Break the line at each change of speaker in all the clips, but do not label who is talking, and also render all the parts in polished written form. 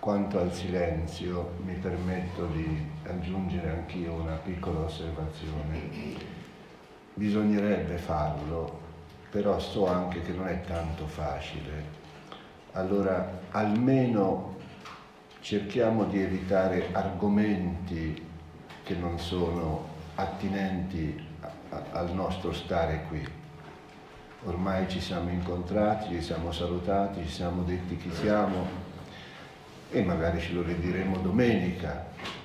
quanto al silenzio mi permetto di aggiungere anch'io una piccola osservazione. Bisognerebbe farlo, però so anche che non è tanto facile. Allora, almeno cerchiamo di evitare argomenti che non sono attinenti al nostro stare qui. Ormai ci siamo incontrati, ci siamo salutati, ci siamo detti chi siamo e magari ce lo ridiremo domenica.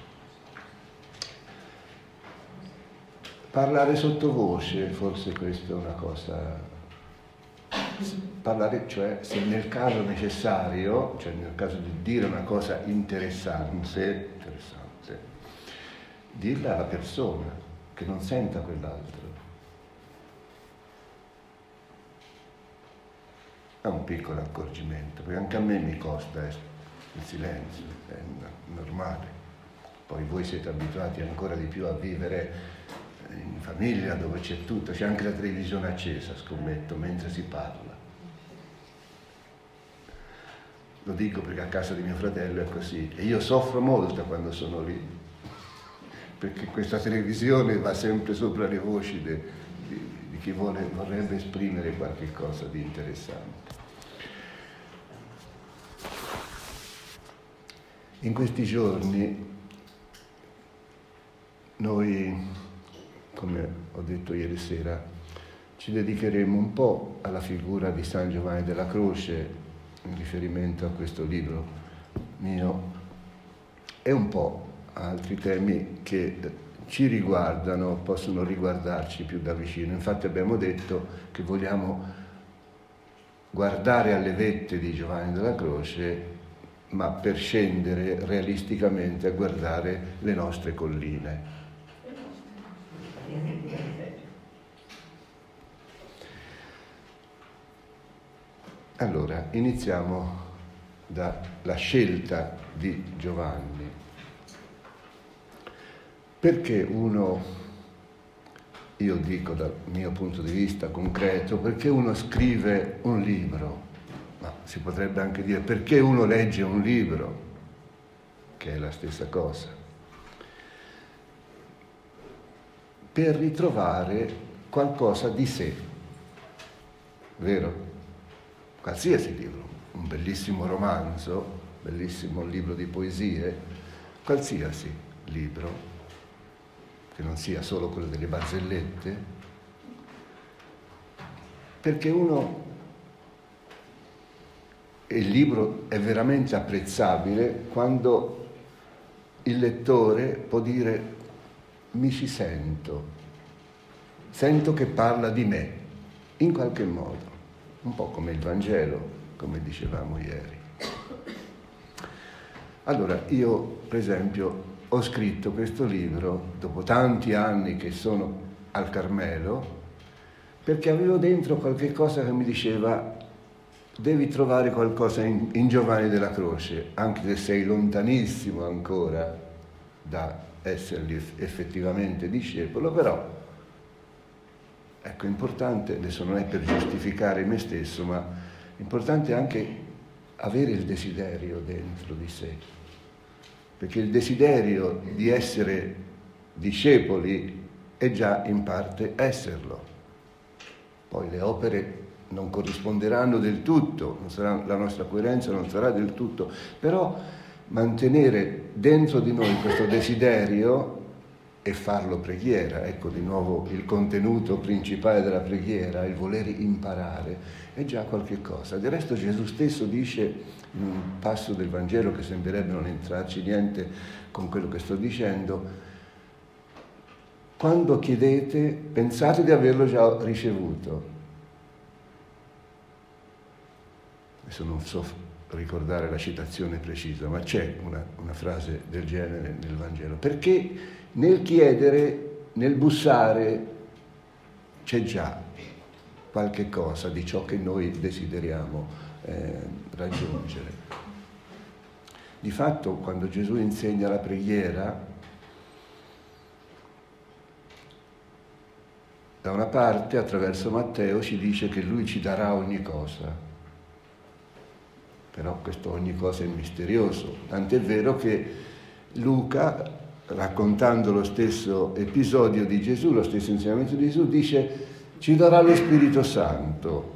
Parlare sottovoce, forse questa è una cosa. Parlare, cioè, se nel caso necessario, cioè nel caso di dire una cosa interessante, dirla alla persona che non senta quell'altro. È un piccolo accorgimento, perché anche a me mi costa il silenzio, è normale. Poi voi siete abituati ancora di più a vivere in famiglia dove c'è tutto, c'è anche la televisione accesa, scommetto, mentre si parla. Lo dico perché a casa di mio fratello è così e io soffro molto quando sono lì, perché questa televisione va sempre sopra le voci di chi vorrebbe esprimere qualche cosa di interessante. In questi giorni noi, come ho detto ieri sera, ci dedicheremo un po' alla figura di San Giovanni della Croce in riferimento a questo libro mio e un po' a altri temi che ci riguardano, possono riguardarci più da vicino. Infatti abbiamo detto che vogliamo guardare alle vette di Giovanni della Croce, ma per scendere realisticamente a guardare le nostre colline. Allora, iniziamo dalla scelta di Giovanni. Perché uno, io dico dal mio punto di vista concreto, perché uno scrive un libro? Ma si potrebbe anche dire perché uno legge un libro, che è la stessa cosa. Per ritrovare qualcosa di sé, vero? Qualsiasi libro, un bellissimo romanzo, bellissimo libro di poesie, qualsiasi libro, che non sia solo quello delle barzellette, perché il libro è veramente apprezzabile quando il lettore può dire mi ci sento che parla di me, in qualche modo. Un po' come il Vangelo, come dicevamo ieri. Allora, io, per esempio, ho scritto questo libro dopo tanti anni che sono al Carmelo, perché avevo dentro qualche cosa che mi diceva devi trovare qualcosa in Giovanni della Croce, anche se sei lontanissimo ancora da essergli effettivamente discepolo, però ecco, importante, adesso non è per giustificare me stesso, ma importante anche avere il desiderio dentro di sé, perché il desiderio di essere discepoli è già in parte esserlo. Poi le opere non corrisponderanno del tutto, la nostra coerenza non sarà del tutto, però mantenere dentro di noi questo desiderio e farlo preghiera, ecco di nuovo il contenuto principale della preghiera, il voler imparare, è già qualche cosa. Del resto Gesù stesso dice in un passo del Vangelo che sembrerebbe non entrarci niente con quello che sto dicendo: quando chiedete pensate di averlo già ricevuto. Adesso non so ricordare la citazione precisa, ma c'è una frase del genere nel Vangelo, perché nel chiedere, nel bussare, c'è già qualche cosa di ciò che noi desideriamo raggiungere. Di fatto, quando Gesù insegna la preghiera, da una parte, attraverso Matteo, ci dice che Lui ci darà ogni cosa. però questo ogni cosa è misterioso, tant'è vero che Luca, raccontando lo stesso episodio di Gesù, lo stesso insegnamento di Gesù, dice: ci darà lo Spirito Santo.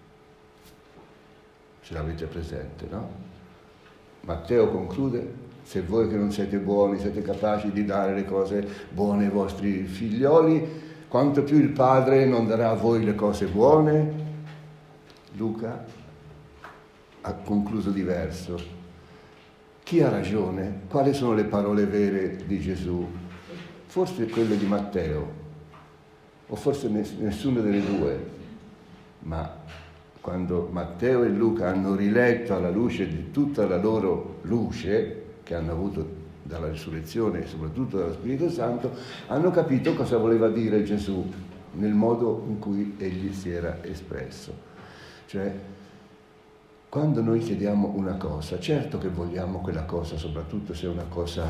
Ce l'avete presente, no? Matteo conclude: se voi che non siete buoni siete capaci di dare le cose buone ai vostri figlioli, quanto più il Padre non darà a voi le cose buone? Luca ha concluso diverso. Chi ha ragione? Quali sono le parole vere di Gesù? Forse quelle di Matteo, o forse nessuna delle due, ma quando Matteo e Luca hanno riletto alla luce di tutta la loro luce che hanno avuto dalla risurrezione e soprattutto dallo Spirito Santo, hanno capito cosa voleva dire Gesù nel modo in cui egli si era espresso. Cioè, quando noi chiediamo una cosa, certo che vogliamo quella cosa, soprattutto se è una cosa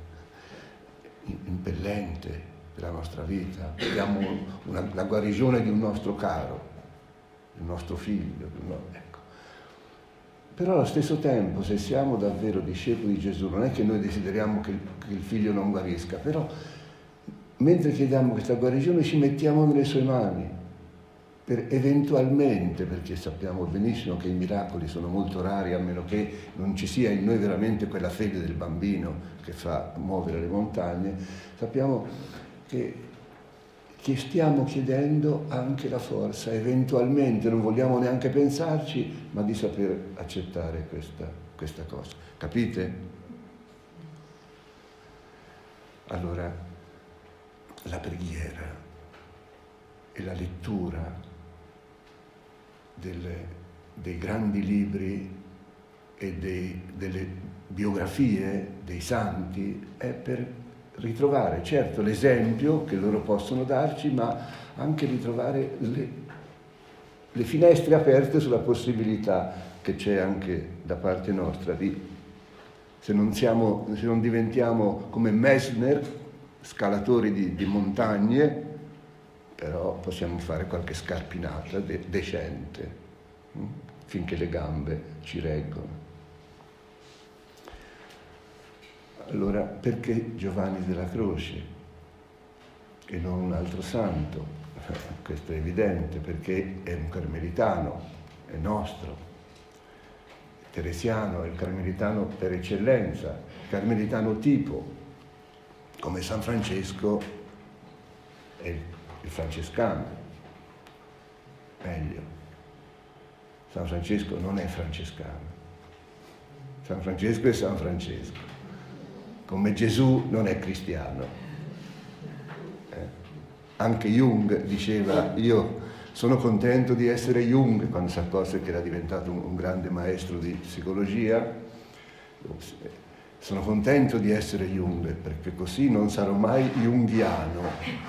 impellente per la nostra vita, vogliamo la guarigione di un nostro caro, il nostro figlio, ecco. Però allo stesso tempo, se siamo davvero discepoli di Gesù, non è che noi desideriamo che il figlio non guarisca, però mentre chiediamo questa guarigione ci mettiamo nelle sue mani, per eventualmente, perché sappiamo benissimo che i miracoli sono molto rari, a meno che non ci sia in noi veramente quella fede del bambino che fa muovere le montagne, sappiamo che stiamo chiedendo anche la forza, eventualmente, non vogliamo neanche pensarci, ma di saper accettare questa cosa. Capite? Allora, la preghiera e la lettura dei grandi libri e delle biografie dei santi è per ritrovare, certo, l'esempio che loro possono darci, ma anche ritrovare le finestre aperte sulla possibilità che c'è anche da parte nostra di, se non diventiamo come Messner, scalatori di montagne, però possiamo fare qualche scarpinata decente, finché le gambe ci reggono. Allora, perché Giovanni della Croce e non un altro santo? Questo è evidente, perché è un carmelitano, è nostro, è teresiano, è il carmelitano per eccellenza, il carmelitano tipo, come San Francesco è il francescano, meglio. San Francesco non è francescano, San Francesco è San Francesco. Come Gesù non è cristiano. Anche Jung diceva: io sono contento di essere Jung, quando si accorse che era diventato un grande maestro di psicologia. Sono contento di essere Jung, perché così non sarò mai junghiano.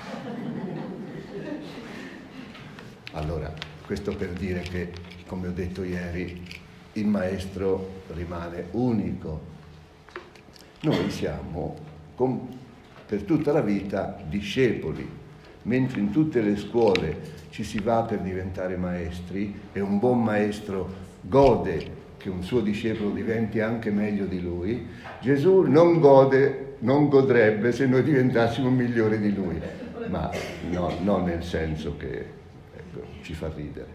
Allora, questo per dire che, come ho detto ieri, il maestro rimane unico. Noi siamo per tutta la vita discepoli, mentre in tutte le scuole ci si va per diventare maestri e un buon maestro gode che un suo discepolo diventi anche meglio di lui, Gesù non godrebbe se noi diventassimo migliori di lui, ma no, non nel senso che ci fa ridere,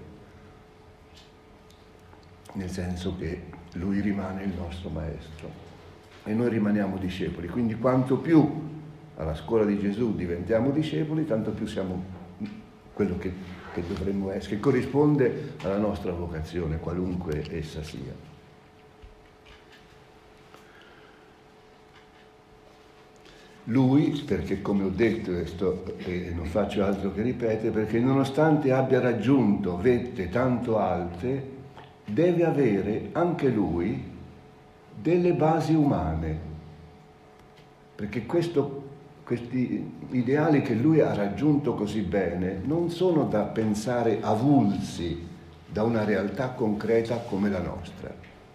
nel senso che lui rimane il nostro maestro. E noi rimaniamo discepoli, quindi quanto più alla scuola di Gesù diventiamo discepoli, tanto più siamo quello che dovremmo essere, che corrisponde alla nostra vocazione, qualunque essa sia. Lui, perché come ho detto e non faccio altro che ripetere, perché nonostante abbia raggiunto vette tanto alte, deve avere anche lui delle basi umane, perché questi ideali che lui ha raggiunto così bene non sono da pensare avulsi da una realtà concreta come la nostra.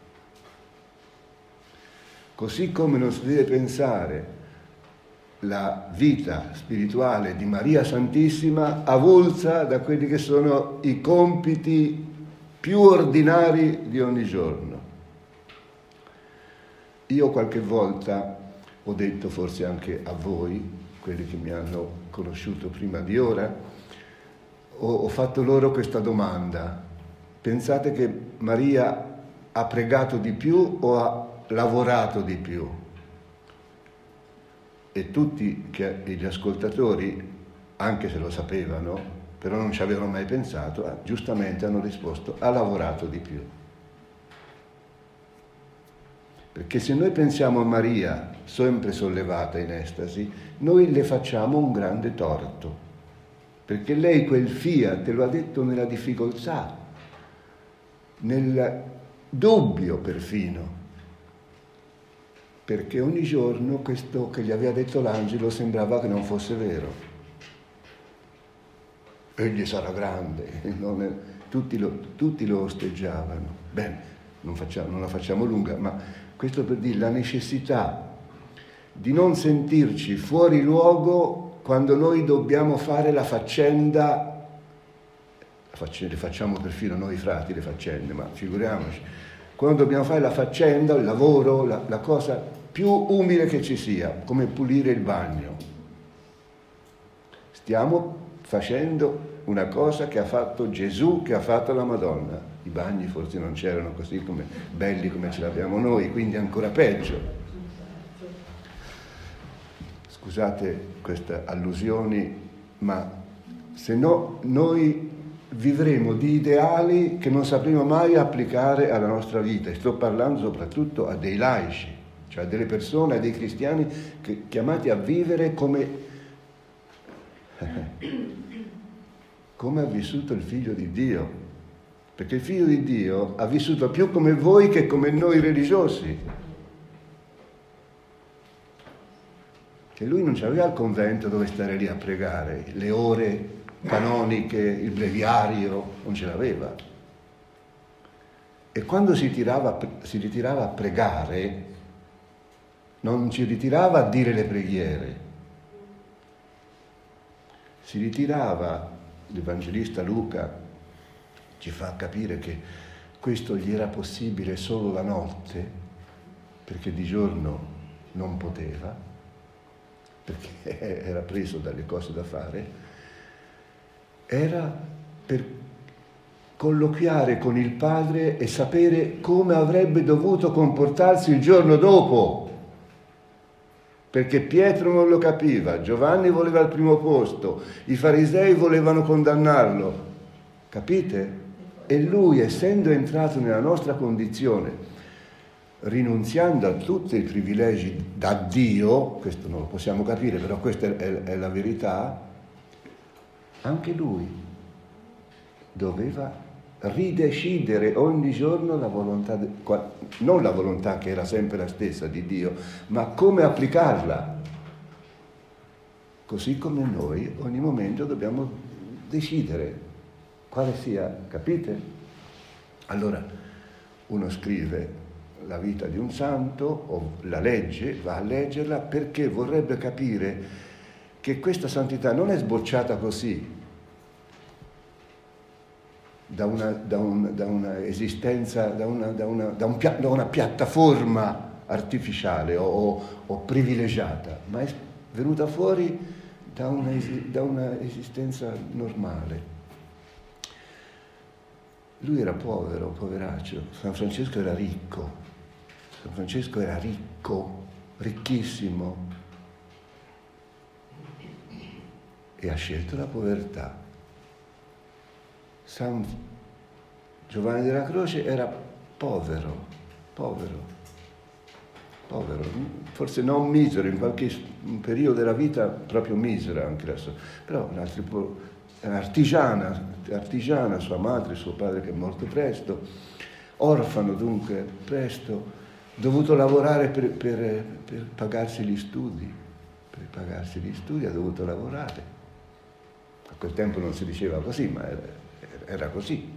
Così come non si deve pensare la vita spirituale di Maria Santissima avulsa da quelli che sono i compiti più ordinari di ogni giorno. Io qualche volta ho detto, forse anche a voi, quelli che mi hanno conosciuto prima di ora, ho fatto loro questa domanda: pensate che Maria ha pregato di più o ha lavorato di più? E tutti gli ascoltatori, anche se lo sapevano, però non ci avevano mai pensato, giustamente hanno risposto: ha lavorato di più. Perché se noi pensiamo a Maria sempre sollevata in estasi, noi le facciamo un grande torto, perché lei quel fiat lo ha detto nella difficoltà, nel dubbio perfino, perché ogni giorno questo che gli aveva detto l'angelo sembrava che non fosse vero. Egli sarà grande, tutti lo osteggiavano. Bene, non la facciamo lunga, ma questo per dire la necessità di non sentirci fuori luogo quando noi dobbiamo fare la faccenda, le facciamo perfino noi frati le faccende, ma figuriamoci, quando dobbiamo fare la faccenda, il lavoro, la cosa più umile che ci sia, come pulire il bagno. Stiamo facendo una cosa che ha fatto Gesù, che ha fatto la Madonna. I bagni forse non c'erano così come belli come ce l'abbiamo noi, quindi ancora peggio. Scusate queste allusioni, ma se no noi vivremo di ideali che non sapremo mai applicare alla nostra vita. E sto parlando soprattutto a dei laici, cioè a delle persone, a dei cristiani chiamati a vivere come ha vissuto il Figlio di Dio. Perché il Figlio di Dio ha vissuto più come voi che come noi religiosi. Che lui non c'aveva il convento dove stare lì a pregare, le ore canoniche, il breviario, non ce l'aveva. E quando si ritirava a pregare, non ci ritirava a dire le preghiere, si ritirava, l'Evangelista Luca ci fa capire che questo gli era possibile solo la notte, perché di giorno non poteva, perché era preso dalle cose da fare, era per colloquiare con il Padre e sapere come avrebbe dovuto comportarsi il giorno dopo, perché Pietro non lo capiva, Giovanni voleva il primo posto, i farisei volevano condannarlo, capite? E lui, essendo entrato nella nostra condizione, rinunziando a tutti i privilegi da Dio, questo non lo possiamo capire, però questa è la verità, anche lui doveva ridecidere ogni giorno la volontà, non la volontà che era sempre la stessa di Dio, ma come applicarla. Così come noi ogni momento dobbiamo decidere quale sia, capite? Allora uno scrive la vita di un santo o la legge, va a leggerla perché vorrebbe capire che questa santità non è sbocciata così da una esistenza, da una piattaforma artificiale o privilegiata, ma è venuta fuori da una esistenza normale. Lui era povero, poveraccio. San Francesco era ricco. San Francesco era ricco, ricchissimo. E ha scelto la povertà. San Giovanni della Croce era povero, forse non misero, in qualche periodo della vita proprio misero anche adesso, però era artigiana, sua madre, suo padre che è morto presto, orfano dunque presto, dovuto lavorare per pagarsi gli studi, ha dovuto lavorare. A quel tempo non si diceva così, ma era così.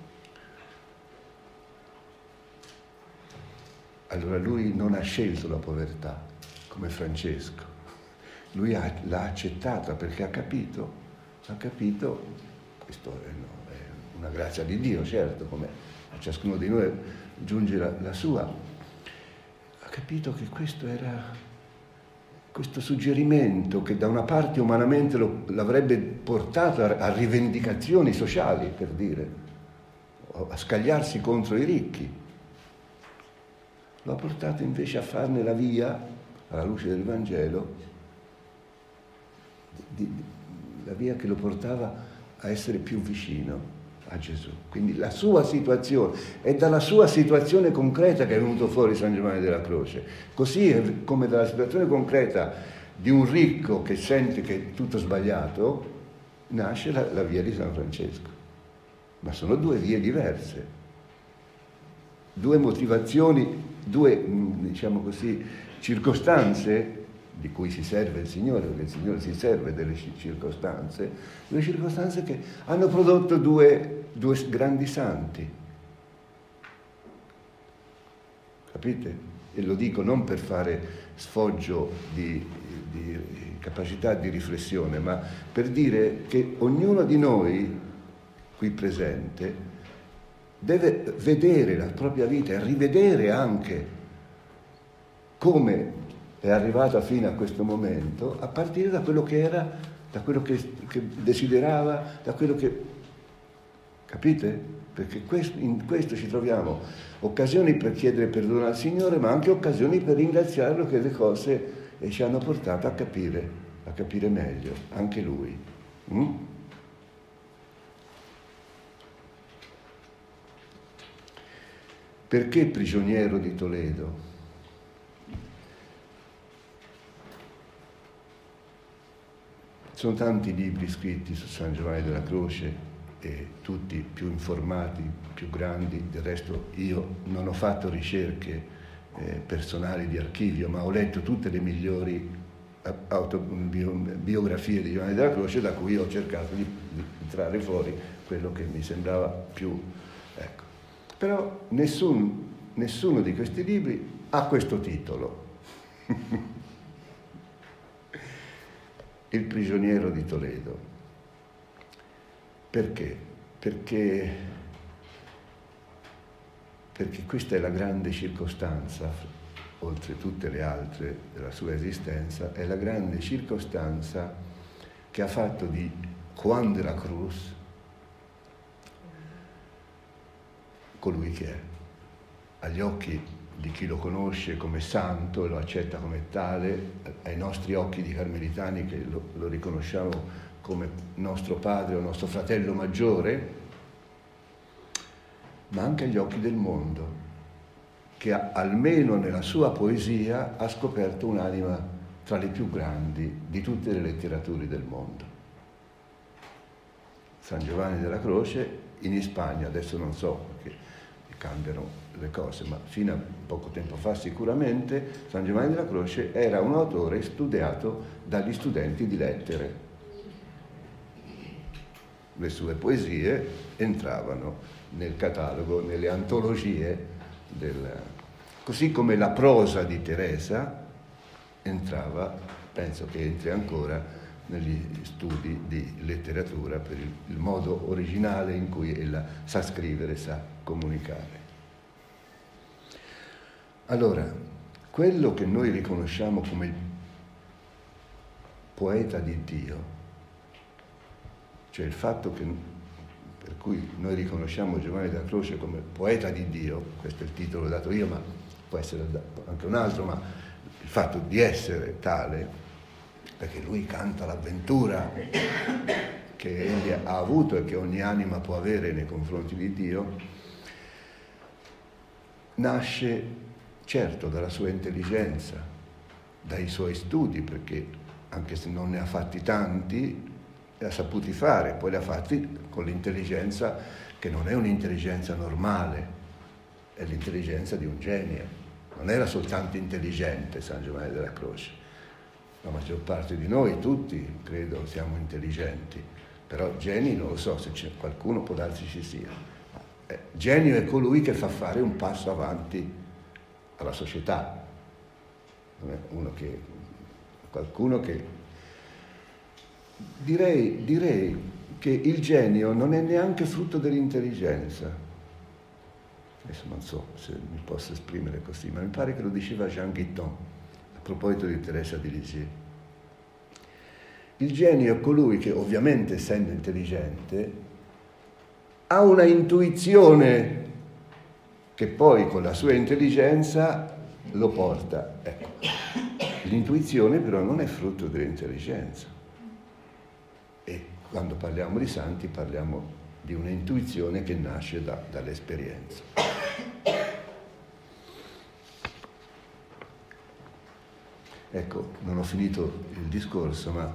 Allora lui non ha scelto la povertà come Francesco, lui l'ha accettata perché ha capito, questo è una grazia di Dio, certo, come a ciascuno di noi giunge la sua, ha capito che questo era questo suggerimento che da una parte umanamente l'avrebbe portato a rivendicazioni sociali, per dire, a scagliarsi contro i ricchi, lo ha portato invece a farne la via, alla luce del Vangelo, la via che lo portava a essere più vicino a Gesù. Quindi la sua situazione, è dalla sua situazione concreta che è venuto fuori San Giovanni della Croce, così come dalla situazione concreta di un ricco che sente che è tutto sbagliato, nasce la via di San Francesco. Ma sono due vie diverse, due motivazioni, due, diciamo così, circostanze di cui si serve il Signore, perché il Signore si serve delle circostanze, due circostanze che hanno prodotto due grandi santi. Capite? E lo dico non per fare sfoggio di capacità di riflessione, ma per dire che ognuno di noi, qui presente, deve vedere la propria vita e rivedere anche come è arrivata fino a questo momento, a partire da quello che era, da quello che desiderava, da quello che... Capite? Perché in questo ci troviamo occasioni per chiedere perdono al Signore, ma anche occasioni per ringraziarlo che le cose ci hanno portato a capire meglio, anche Lui. Perché prigioniero di Toledo? Sono tanti libri scritti su San Giovanni della Croce e tutti più informati, più grandi. Del resto io non ho fatto ricerche personali di archivio, ma ho letto tutte le migliori biografie di Giovanni della Croce, da cui ho cercato di trarre fuori quello che mi sembrava più... Ecco. Però nessuno di questi libri ha questo titolo. Il prigioniero di Toledo. Perché? Perché questa è la grande circostanza, oltre tutte le altre della sua esistenza, è la grande circostanza che ha fatto di Juan de la Cruz colui che è. Agli occhi di chi lo conosce come santo e lo accetta come tale, ai nostri occhi di carmelitani che lo riconosciamo come nostro padre o nostro fratello maggiore, ma anche agli occhi del mondo, che almeno nella sua poesia ha scoperto un'anima tra le più grandi di tutte le letterature del mondo. San Giovanni della Croce in Spagna, adesso non so perché cambiano le cose, ma fino a poco tempo fa sicuramente San Giovanni della Croce era un autore studiato dagli studenti di lettere. Le sue poesie entravano nel catalogo, nelle antologie così come la prosa di Teresa entrava, penso che entri ancora negli studi di letteratura per il modo originale in cui ella sa scrivere, sa comunicare. Allora, quello che noi riconosciamo come il poeta di Dio, cioè il fatto per cui noi riconosciamo Giovanni della Croce come poeta di Dio, questo è il titolo dato io, ma può essere anche un altro, ma il fatto di essere tale, perché lui canta l'avventura che egli ha avuto e che ogni anima può avere nei confronti di Dio, nasce certo dalla sua intelligenza, dai suoi studi, perché anche se non ne ha fatti tanti, li ha saputi fare, poi li ha fatti con l'intelligenza che non è un'intelligenza normale, è l'intelligenza di un genio. Non era soltanto intelligente San Giovanni della Croce. La maggior parte di noi, tutti, credo, siamo intelligenti, però geni non lo so, se c'è qualcuno può darsi ci sia. Genio è colui che fa fare un passo avanti alla società, non è qualcuno che... Direi che il genio non è neanche frutto dell'intelligenza. adesso non so se mi posso esprimere così, ma mi pare che lo diceva Jean Guitton a proposito di Teresa di Lisieux. Il genio è colui che, ovviamente essendo intelligente, ha una intuizione che poi con la sua intelligenza lo porta. Ecco. L'intuizione però non è frutto dell'intelligenza. E quando parliamo di santi parliamo di un'intuizione che nasce dall'esperienza. Ecco, non ho finito il discorso, ma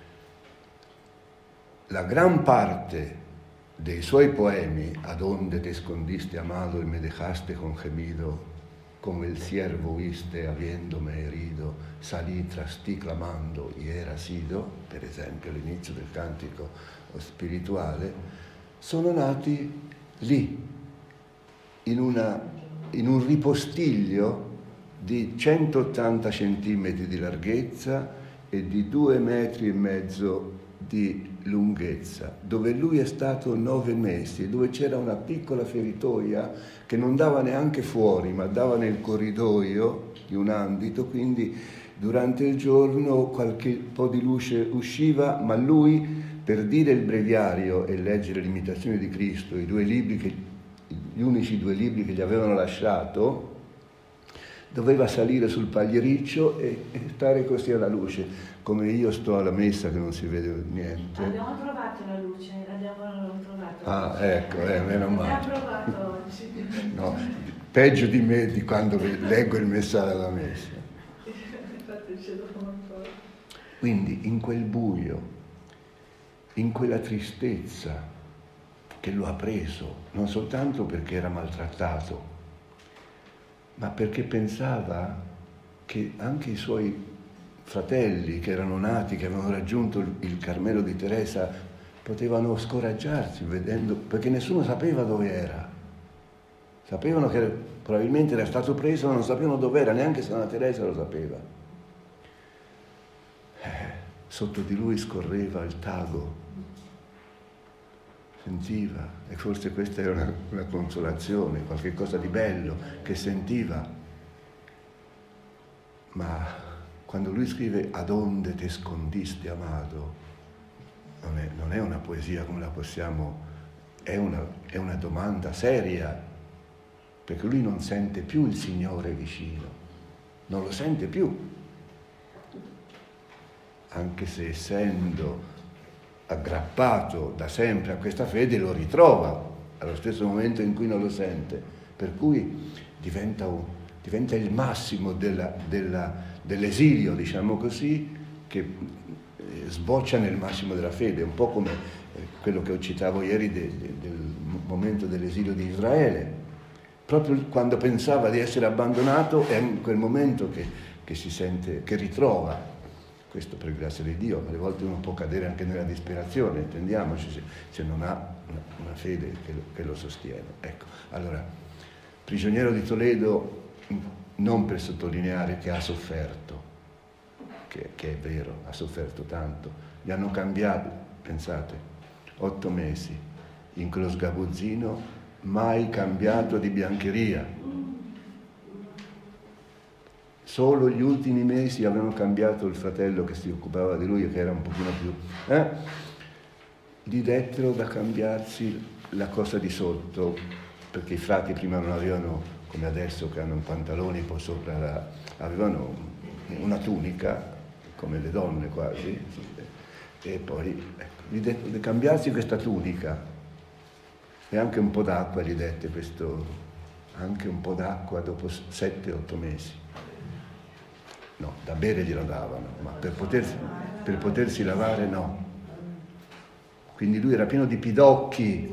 la gran parte dei suoi poemi, Adonde te escondiste amado y me dejaste con gemido, come il ciervo huiste habiéndome herido, salí tras ti clamando y era sido, per esempio l'inizio del cantico spirituale, sono nati lì, in un ripostiglio di 180 centimetri di larghezza e di 2,5 metri di lunghezza, dove lui è stato 9 mesi, dove c'era una piccola feritoia che non dava neanche fuori, ma dava nel corridoio di un ambito, quindi durante il giorno qualche po' di luce usciva, ma lui, per dire il breviario e leggere l'imitazione di Cristo, gli unici 2 libri che gli avevano lasciato, doveva salire sul pagliericcio e stare così alla luce, come io sto alla messa che non si vede niente.
Abbiamo trovato la luce, l'abbiamo trovato.
Ah, ecco, meno male.
L'abbiamo provato oggi.
No, peggio di me di quando leggo il messaggio alla messa.
Infatti ce l'ho un po'.
Quindi in quel buio, in quella tristezza che lo ha preso, non soltanto perché era maltrattato, ma perché pensava che anche i suoi fratelli che erano nati, che avevano raggiunto il Carmelo di Teresa, potevano scoraggiarsi vedendo, perché nessuno sapeva dove era. Sapevano che probabilmente era stato preso, ma non sapevano dove era, neanche Santa Teresa lo sapeva. Sotto di lui scorreva il Tago, sentiva, e forse questa era una consolazione, qualche cosa di bello che sentiva. Ma quando lui scrive Adonde te escondiste amado, non è una poesia come la possiamo, è una domanda seria, perché lui non sente più il Signore vicino, non lo sente più, anche se essendo aggrappato da sempre a questa fede lo ritrova allo stesso momento in cui non lo sente, per cui diventa il massimo dell'esilio, diciamo così, che sboccia nel massimo della fede, un po' come quello che citavo ieri del momento dell'esilio di Israele. Proprio quando pensava di essere abbandonato è in quel momento che si sente, che ritrova. Questo per grazia di Dio, alle volte uno può cadere anche nella disperazione, intendiamoci, se non ha una fede che lo sostiene. Ecco, allora, prigioniero di Toledo, non per sottolineare che ha sofferto, che è vero, ha sofferto tanto, gli hanno cambiato, pensate, 8 mesi, in quello sgabuzzino, mai cambiato di biancheria. Solo gli ultimi mesi avevano cambiato il fratello che si occupava di lui, che era un pochino più... Gli dettero da cambiarsi la cosa di sotto, perché i frati prima non avevano, come adesso che hanno un pantalone, poi sopra avevano una tunica, come le donne quasi, e poi gli dettero di cambiarsi questa tunica, e anche un po' d'acqua gli dette anche un po' d'acqua dopo 7-8 mesi. No, da bere glielo davano, ma per potersi lavare no. Quindi lui era pieno di pidocchi.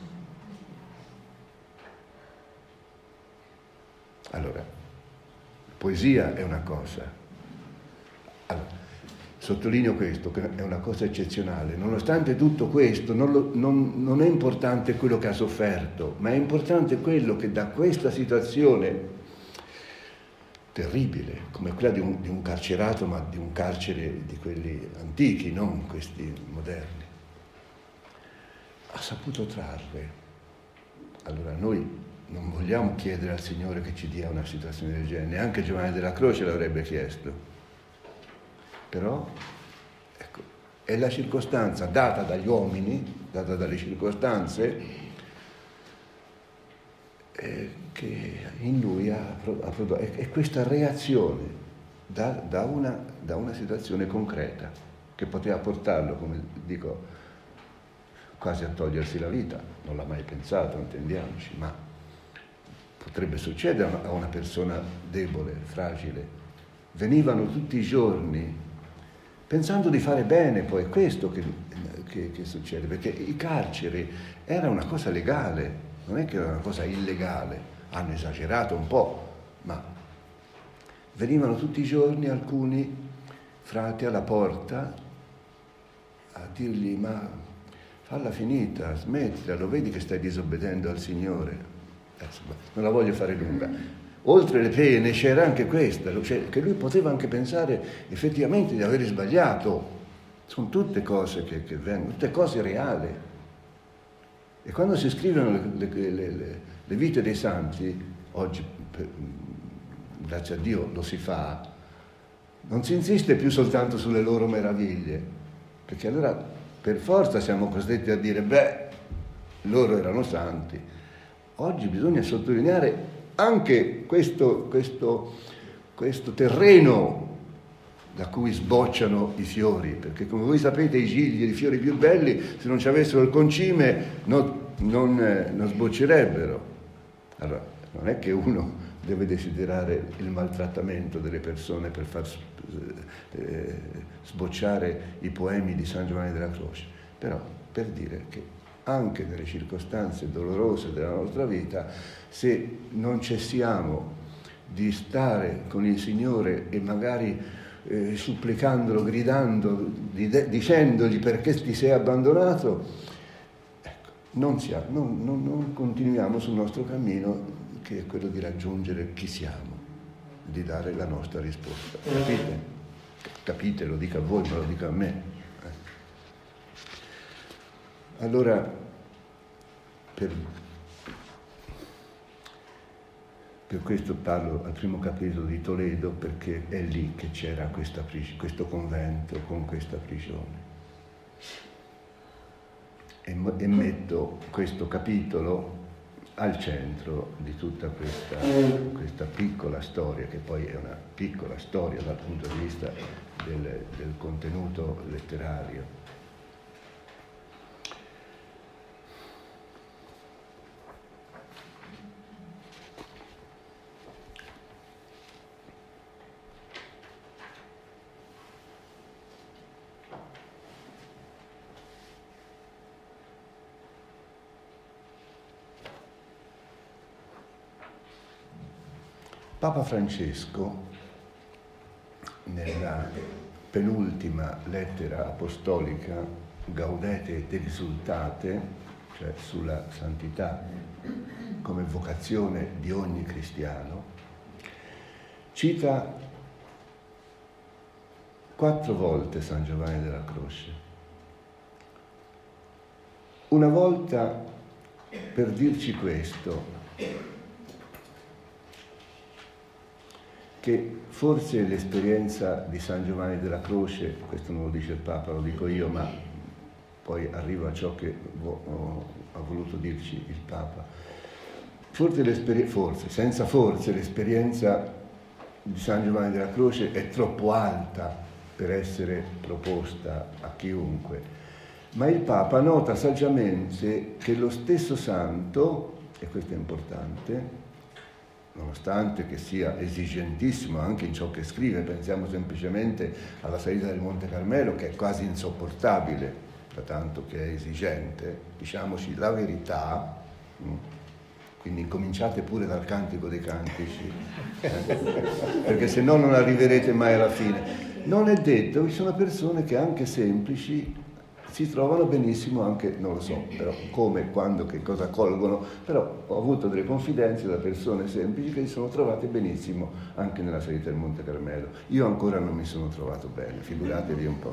Allora, poesia è una cosa. Allora, sottolineo questo, che è una cosa eccezionale. Nonostante tutto questo, non è importante quello che ha sofferto, ma è importante quello che da questa situazione terribile, come quella di un carcerato, ma di un carcere di quelli antichi, non questi moderni, ha saputo trarre. Allora noi non vogliamo chiedere al Signore che ci dia una situazione del genere, neanche Giovanni della Croce l'avrebbe chiesto. Però, ecco, è la circostanza data dagli uomini, data dalle circostanze, che in lui ha prodotto, è questa reazione da una situazione concreta che poteva portarlo, come dico, quasi a togliersi la vita. Non l'ha mai pensato, intendiamoci, ma potrebbe succedere a una persona debole, fragile. Venivano tutti i giorni pensando di fare bene, poi è questo che succede, perché i carceri era una cosa legale, non è che era una cosa illegale, hanno esagerato un po', ma venivano tutti i giorni alcuni frati alla porta a dirgli: ma falla finita, smettila, lo vedi che stai disobbedendo al Signore? Non la voglio fare lunga. Oltre le pene c'era anche questa, cioè che lui poteva anche pensare effettivamente di aver sbagliato. Sono tutte cose che vengono, tutte cose reali. E quando si scrivono le vite dei santi, oggi grazie a Dio lo si fa, non si insiste più soltanto sulle loro meraviglie, perché allora per forza siamo costretti a dire: beh, loro erano santi. Oggi bisogna sottolineare anche questo terreno da cui sbocciano i fiori, perché come voi sapete i gigli e i fiori più belli, se non ci avessero il concime, non sboccerebbero. Allora, non è che uno deve desiderare il maltrattamento delle persone per far sbocciare i poemi di San Giovanni della Croce, però per dire che anche nelle circostanze dolorose della nostra vita, se non cessiamo di stare con il Signore e magari supplicandolo, gridando, dicendogli perché ti sei abbandonato, ecco, non continuiamo sul nostro cammino, che è quello di raggiungere chi siamo, di dare la nostra risposta. Capite? Capite, lo dico a voi, ma lo dico a me. Allora, per questo parlo al primo capitolo di Toledo, perché è lì che c'era questo convento con questa prigione. E metto questo capitolo al centro di tutta questa piccola storia, che poi è una piccola storia dal punto di vista del contenuto letterario. Papa Francesco, nella penultima lettera apostolica Gaudete et Exsultate, cioè sulla santità come vocazione di ogni cristiano, cita 4 volte San Giovanni della Croce. Una volta per dirci questo, che forse l'esperienza di San Giovanni della Croce, questo non lo dice il Papa, lo dico io, ma poi arriva a ciò che ha voluto dirci il Papa, senza forse l'esperienza di San Giovanni della Croce è troppo alta per essere proposta a chiunque, ma il Papa nota saggiamente che lo stesso santo, e questo è importante, nonostante che sia esigentissimo anche in ciò che scrive, pensiamo semplicemente alla salita del Monte Carmelo, che è quasi insopportabile, da tanto che è esigente, diciamoci la verità, quindi incominciate pure dal Cantico dei Cantici, perché se no non arriverete mai alla fine. Non è detto, ci sono persone che anche semplici si trovano benissimo anche, non lo so, però come, quando, che cosa colgono, però ho avuto delle confidenze da persone semplici che si sono trovate benissimo anche nella salita del Monte Carmelo. Io ancora non mi sono trovato bene, figuratevi un po'.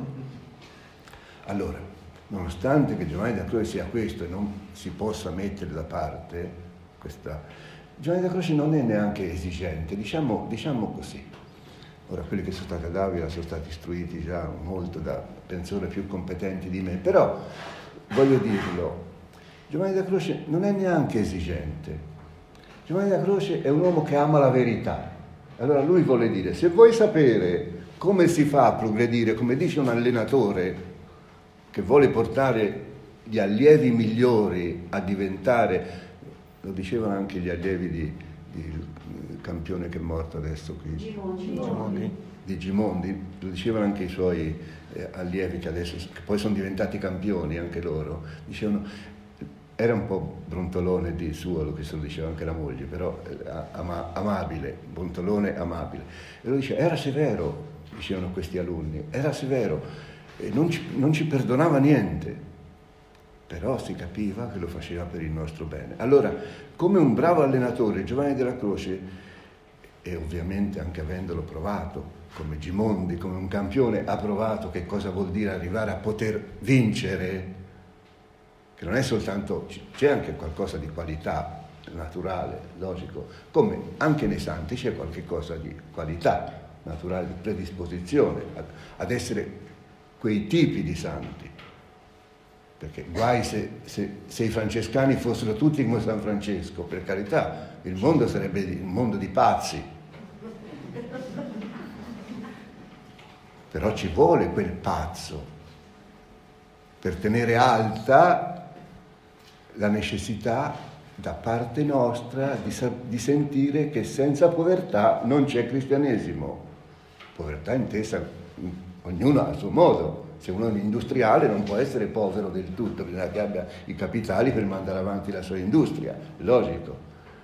Allora, nonostante che Giovanni della Croce sia questo e non si possa mettere da parte Giovanni della Croce non è neanche esigente, diciamo così. Ora, quelli che sono stati ad Avila sono stati istruiti già molto da persone più competenti di me, però, voglio dirlo, Giovanni della Croce non è neanche esigente. Giovanni della Croce è un uomo che ama la verità. Allora lui vuole dire, se vuoi sapere come si fa a progredire, come dice un allenatore che vuole portare gli allievi migliori a diventare, lo dicevano anche gli allievi di campione che è morto adesso qui, di Gimondi, lo dicevano anche i suoi allievi che poi sono diventati campioni anche loro, dicevano, era un po' brontolone di suo, lo che se lo diceva anche la moglie, però amabile, brontolone amabile, e lui dice, era severo, dicevano questi alunni, era severo, e non ci perdonava niente, però si capiva che lo faceva per il nostro bene. Allora, come un bravo allenatore, Giovanni della Croce, e ovviamente anche avendolo provato, come Gimondi, come un campione, ha provato che cosa vuol dire arrivare a poter vincere, che non è soltanto, c'è anche qualcosa di qualità naturale, logico, come anche nei santi c'è qualche cosa di qualità naturale, di predisposizione ad essere quei tipi di santi. Perché guai se i francescani fossero tutti come San Francesco, per carità, il mondo sarebbe un mondo di pazzi. Però ci vuole quel pazzo per tenere alta la necessità da parte nostra di sentire che senza povertà non c'è cristianesimo. Povertà intesa ognuno a suo modo. Se uno è un industriale non può essere povero del tutto, bisogna che abbia i capitali per mandare avanti la sua industria, logico.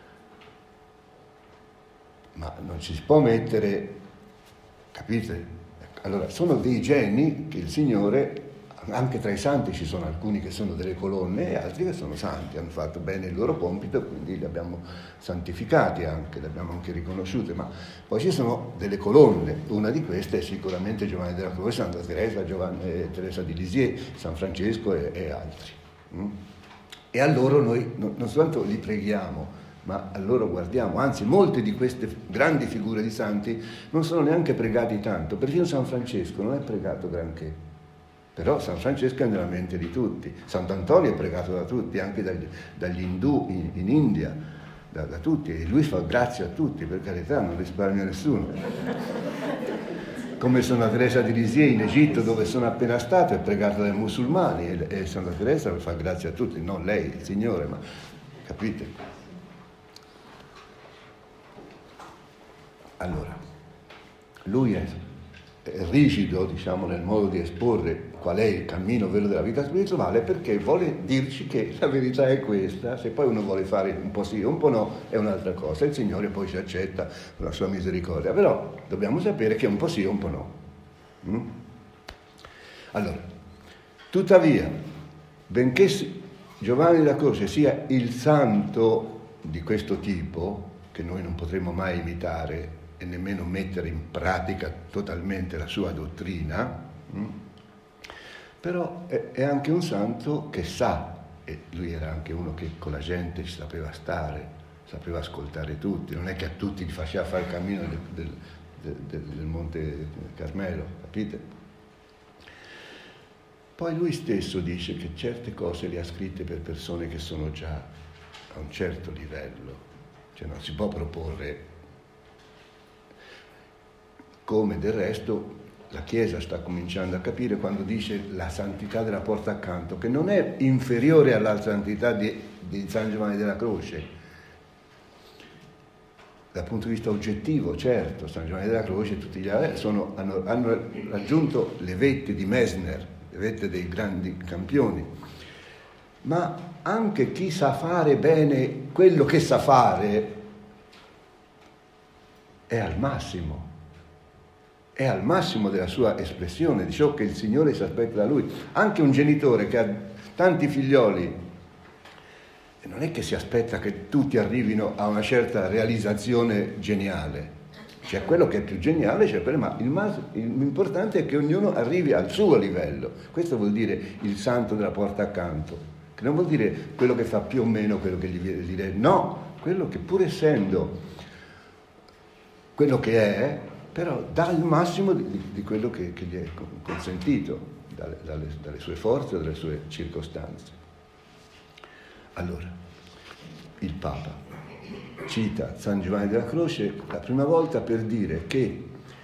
Ma non ci si può mettere, capite? Allora, sono dei geni che il Signore, anche tra i santi ci sono alcuni che sono delle colonne e altri che sono santi, hanno fatto bene il loro compito, quindi li abbiamo santificati anche, li abbiamo anche riconosciuti, ma poi ci sono delle colonne, una di queste è sicuramente Giovanni della Croce, Santa Teresa, Teresa di Lisieux, San Francesco e altri. E a loro noi non soltanto li preghiamo, ma a loro guardiamo, anzi molte di queste grandi figure di santi non sono neanche pregati tanto, perfino San Francesco non è pregato granché, però San Francesco è nella mente di tutti, Sant'Antonio è pregato da tutti, anche dagli indù in India, da tutti, e lui fa grazie a tutti, per carità, non risparmia nessuno. Come Santa Teresa di Lisieux in Egitto, dove sono appena stato, è pregata dai musulmani, e Santa Teresa fa grazie a tutti, non lei, il Signore, ma capite? Allora, lui è rigido, diciamo, nel modo di esporre qual è il cammino vero della vita spirituale, perché vuole dirci che la verità è questa, se poi uno vuole fare un po' sì, un po' no, è un'altra cosa, il Signore poi ci accetta con la sua misericordia, però dobbiamo sapere che un po' sì e un po' no. Allora, tuttavia, benché Giovanni della Croce sia il santo di questo tipo, che noi non potremo mai imitare e nemmeno mettere in pratica totalmente la sua dottrina, però è anche un santo che sa, e lui era anche uno che con la gente ci sapeva stare, sapeva ascoltare tutti, non è che a tutti gli faceva fare il cammino del Monte Carmelo, capite? Poi lui stesso dice che certe cose le ha scritte per persone che sono già a un certo livello, cioè non si può proporre, come del resto la Chiesa sta cominciando a capire quando dice la santità della porta accanto, che non è inferiore alla santità di San Giovanni della Croce. Dal punto di vista oggettivo, certo, San Giovanni della Croce e tutti gli altri hanno raggiunto le vette di Messner, le vette dei grandi campioni. Ma anche chi sa fare bene quello che sa fare è al massimo della sua espressione, di ciò che il Signore si aspetta da lui. Anche un genitore che ha tanti figlioli, non è che si aspetta che tutti arrivino a una certa realizzazione geniale. C'è quello che è più geniale, c'è quello, ma l'importante è che ognuno arrivi al suo livello. Questo vuol dire il santo della porta accanto, che non vuol dire quello che fa più o meno quello che gli viene, no, quello che pur essendo quello che è, però dà il massimo di quello che gli è consentito dalle sue forze, dalle sue circostanze. Allora, il Papa cita San Giovanni della Croce la prima volta per dire che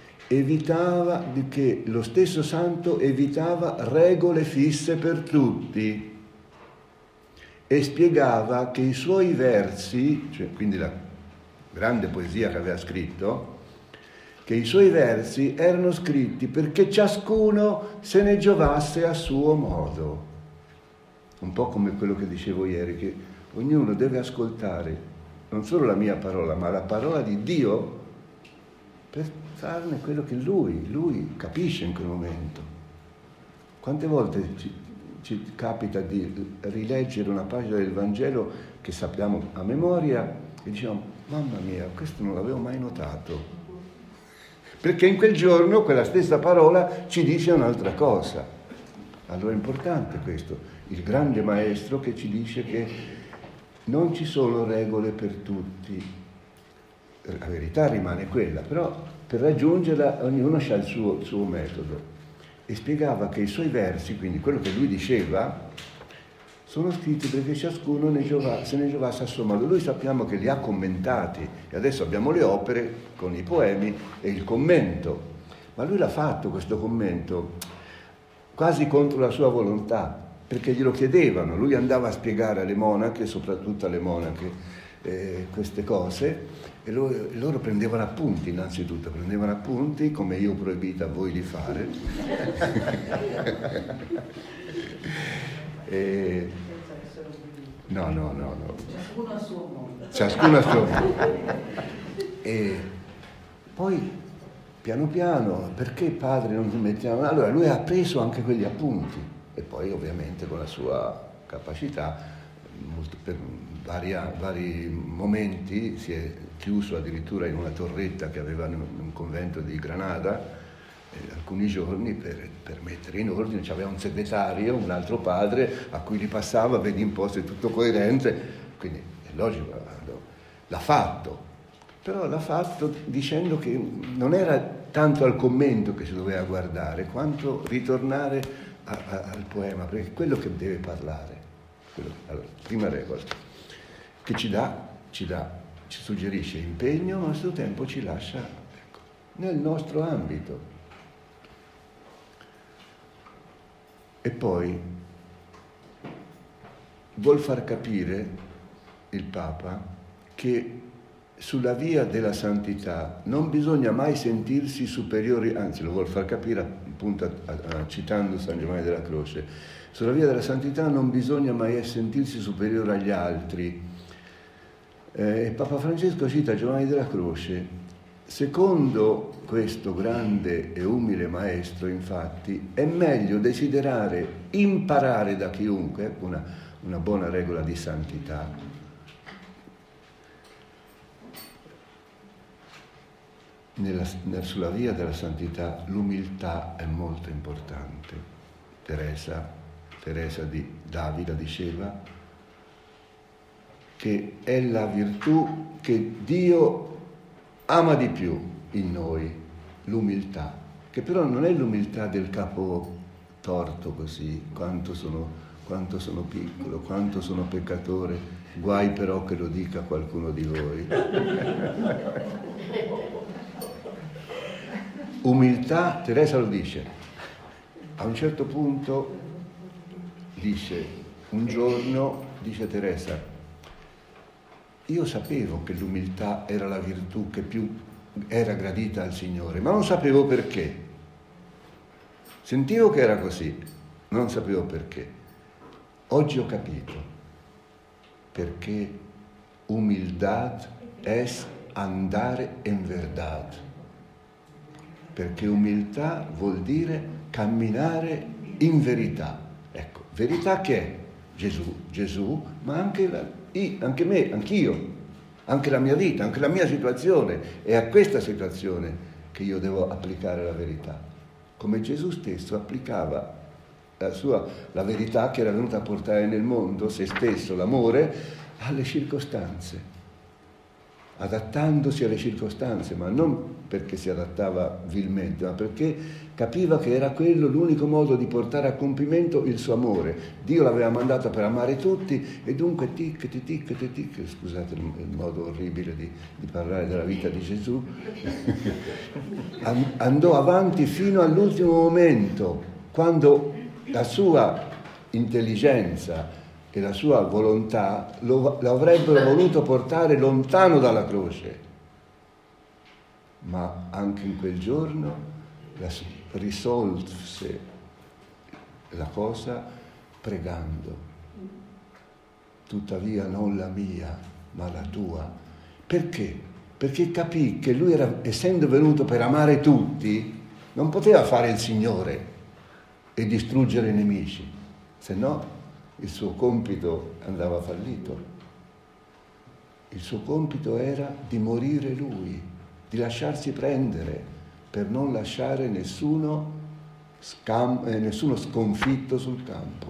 che lo stesso santo evitava regole fisse per tutti e spiegava che i suoi versi, cioè quindi la grande poesia che aveva scritto, che i suoi versi erano scritti perché ciascuno se ne giovasse a suo modo. Un po' come quello che dicevo ieri, che ognuno deve ascoltare non solo la mia parola, ma la parola di Dio per farne quello che lui capisce in quel momento. Quante volte ci capita di rileggere una pagina del Vangelo che sappiamo a memoria e diciamo, mamma mia, questo non l'avevo mai notato. Perché in quel giorno quella stessa parola ci dice un'altra cosa. Allora è importante questo, il grande maestro che ci dice che non ci sono regole per tutti, la verità rimane quella, però per raggiungerla ognuno ha il suo metodo. E spiegava che i suoi versi, quindi quello che lui diceva, sono scritti perché ciascuno se ne giovasse a suo modo. Lui sappiamo che li ha commentati e adesso abbiamo le opere con i poemi e il commento, ma lui l'ha fatto questo commento quasi contro la sua volontà, perché glielo chiedevano. Lui andava a spiegare alle monache, soprattutto alle monache, queste cose, e loro prendevano appunti, innanzitutto prendevano appunti, come io ho proibito a voi di fare. No.
Ciascuno a suo modo.
Ciascuno a suo modo. E poi, piano piano, perché padre non ti mettiamo? Allora lui ha preso anche quegli appunti e poi ovviamente con la sua capacità, per vari momenti si è chiuso addirittura in una torretta che aveva in un convento di Granada, alcuni giorni per mettere in ordine. C'aveva un segretario, un altro padre a cui li passava, vedi un po' se è tutto coerente, quindi è logico, l'ha fatto, però l'ha fatto dicendo che non era tanto al commento che si doveva guardare quanto ritornare al poema, perché è quello che deve parlare. Allora, prima regola, che ci suggerisce impegno, ma allo stesso tempo ci lascia, ecco, nel nostro ambito. E poi vuol far capire il Papa che sulla via della santità non bisogna mai sentirsi superiori, anzi lo vuol far capire appunto citando San Giovanni della Croce, sulla via della santità non bisogna mai sentirsi superiore agli altri. Papa Francesco cita Giovanni della Croce. Secondo questo grande e umile maestro, infatti, è meglio desiderare imparare da chiunque, una buona regola di santità, sulla via della santità l'umiltà è molto importante. Teresa di Davila diceva che è la virtù che Dio ama di più in noi, l'umiltà, che però non è l'umiltà del capo torto così, quanto sono piccolo, quanto sono peccatore, guai però che lo dica qualcuno di voi. Umiltà, Teresa lo dice, a un certo punto un giorno dice Teresa, io sapevo che l'umiltà era la virtù che più era gradita al Signore, ma non sapevo perché. Sentivo che era così, non sapevo perché. Oggi ho capito, perché humildad es andare en verdad. Perché umiltà vuol dire camminare in verità. Ecco, verità che è Gesù, ma anche me, anch'io, anche la mia vita, anche la mia situazione. È a questa situazione che io devo applicare la verità. Come Gesù stesso applicava la verità che era venuta a portare nel mondo, se stesso, l'amore, alle circostanze. adattandosi alle circostanze, ma non perché si adattava vilmente, ma perché capiva che era quello l'unico modo di portare a compimento il suo amore. Dio l'aveva mandato per amare tutti e dunque scusate il modo orribile di parlare della vita di Gesù, andò avanti fino all'ultimo momento, quando la sua intelligenza e la sua volontà lo avrebbero voluto portare lontano dalla croce. Ma anche in quel giorno risolse la cosa pregando. Tuttavia non la mia, ma la tua. Perché? Perché capì che lui era, essendo venuto per amare tutti, non poteva fare il Signore e distruggere i nemici, se no il suo compito andava fallito. Il suo compito era di morire lui, di lasciarsi prendere, per non lasciare nessuno sconfitto sul campo.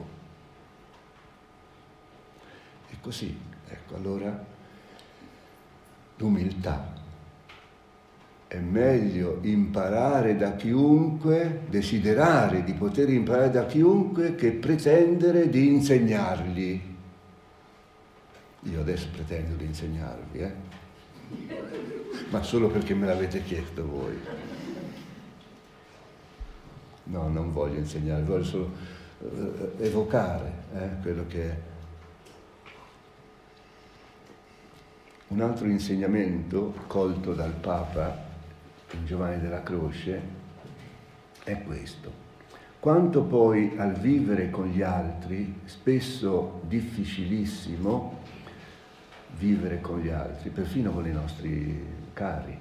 E così, ecco, allora l'umiltà. È meglio imparare da chiunque, desiderare di poter imparare da chiunque, che pretendere di insegnargli. Io adesso pretendo di insegnarvi, ma solo perché me l'avete chiesto voi. No, non voglio insegnare, voglio solo evocare quello che è. Un altro insegnamento colto dal Papa in Giovanni della Croce è questo. Quanto poi al vivere con gli altri, spesso difficilissimo vivere con gli altri, perfino con i nostri cari.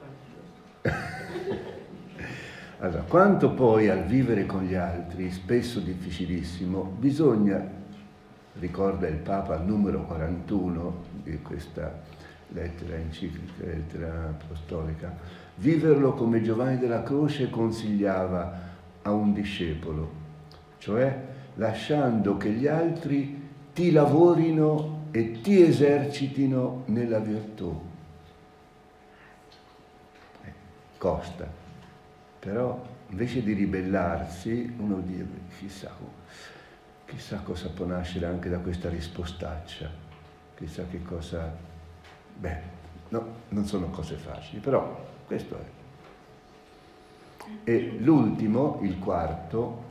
Allora, quanto poi al vivere con gli altri, spesso difficilissimo, bisogna, ricorda il Papa al numero 41 di questa lettera enciclica, lettera apostolica, viverlo come Giovanni della Croce consigliava a un discepolo, cioè lasciando che gli altri ti lavorino e ti esercitino nella virtù. Costa, però invece di ribellarsi uno dice chissà cosa può nascere anche da questa rispostaccia, chissà che cosa... no, non sono cose facili, però questo è. E l'ultimo, il quarto,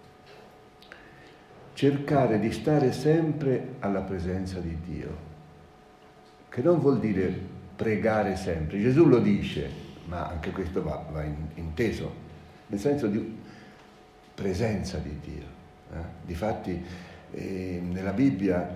cercare di stare sempre alla presenza di Dio, che non vuol dire pregare sempre. Gesù lo dice, ma anche questo va inteso, nel senso di presenza di Dio. Difatti nella Bibbia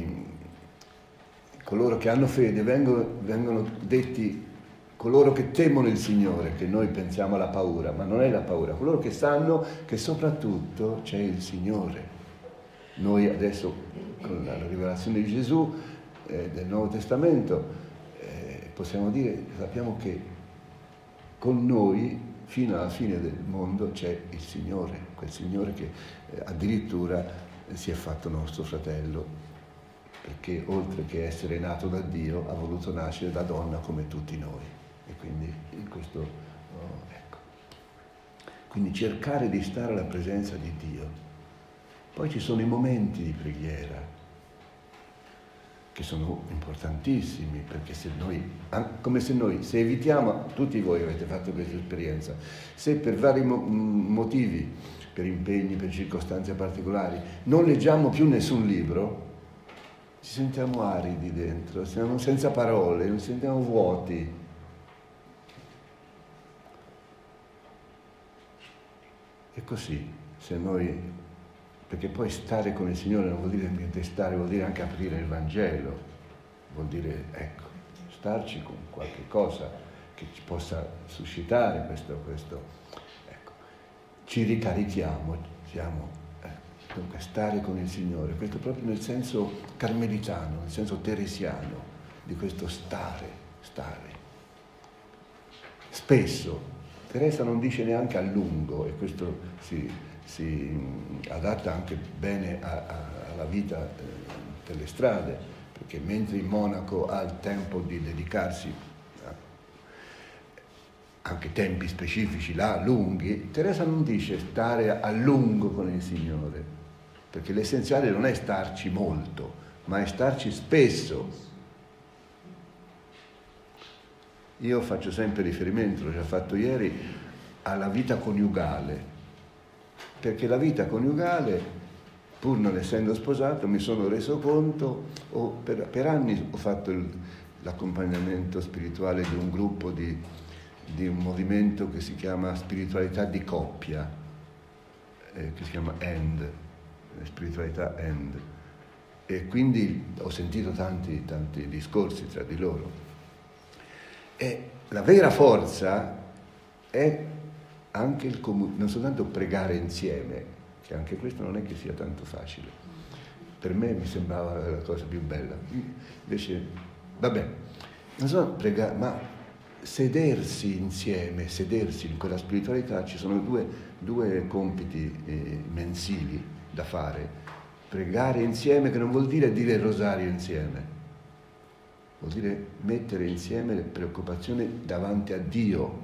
coloro che hanno fede vengono detti coloro che temono il Signore, che noi pensiamo alla paura, ma non è la paura, coloro che sanno che soprattutto c'è il Signore. Noi adesso con la rivelazione di Gesù del Nuovo Testamento possiamo dire, sappiamo che con noi fino alla fine del mondo c'è il Signore, quel Signore che addirittura si è fatto nostro fratello, perché oltre che essere nato da Dio ha voluto nascere da donna come tutti noi. E quindi in questo, ecco. Quindi cercare di stare alla presenza di Dio. Poi ci sono i momenti di preghiera, che sono importantissimi, perché se noi, come se noi, se evitiamo, tutti voi avete fatto questa esperienza, se per vari motivi, per impegni, per circostanze particolari, non leggiamo più nessun libro, ci sentiamo aridi dentro, siamo senza parole, ci sentiamo vuoti. E così, se noi, perché poi stare con il Signore non vuol dire niente stare, vuol dire anche aprire il Vangelo, vuol dire, ecco, starci con qualche cosa che ci possa suscitare questo, ecco, ci ricarichiamo, dunque stare con il Signore, questo proprio nel senso carmelitano, nel senso teresiano, di questo stare. Spesso, Teresa non dice neanche a lungo, e questo si adatta anche bene alla vita per le strade, perché mentre il monaco ha il tempo di dedicarsi anche tempi specifici là, lunghi, Teresa non dice stare a lungo con il Signore, perché l'essenziale non è starci molto, ma è starci spesso. Io faccio sempre riferimento, l'ho già fatto ieri, alla vita coniugale, perché la vita coniugale, pur non essendo sposato, mi sono reso conto, per anni ho fatto l'accompagnamento spirituale di un gruppo di un movimento che si chiama spiritualità di coppia, che si chiama END, spiritualità END, e quindi ho sentito tanti discorsi tra di loro. E la vera forza è anche non soltanto pregare insieme, che anche questo non è che sia tanto facile. Per me mi sembrava la cosa più bella. Invece, vabbè, non solo pregare, ma sedersi insieme, sedersi in quella spiritualità. Ci sono due compiti mensili da fare. Pregare insieme, che non vuol dire il rosario insieme, vuol dire mettere insieme le preoccupazioni davanti a Dio.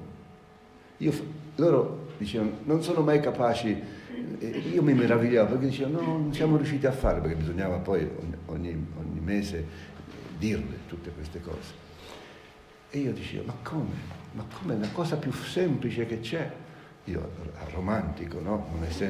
Loro dicevano, non sono mai capaci, io mi meravigliavo perché dicevano, no, non siamo riusciti a farlo, perché bisognava poi ogni mese dirle tutte queste cose. E io dicevo, ma come? È la cosa più semplice che c'è. Io, romantico, no?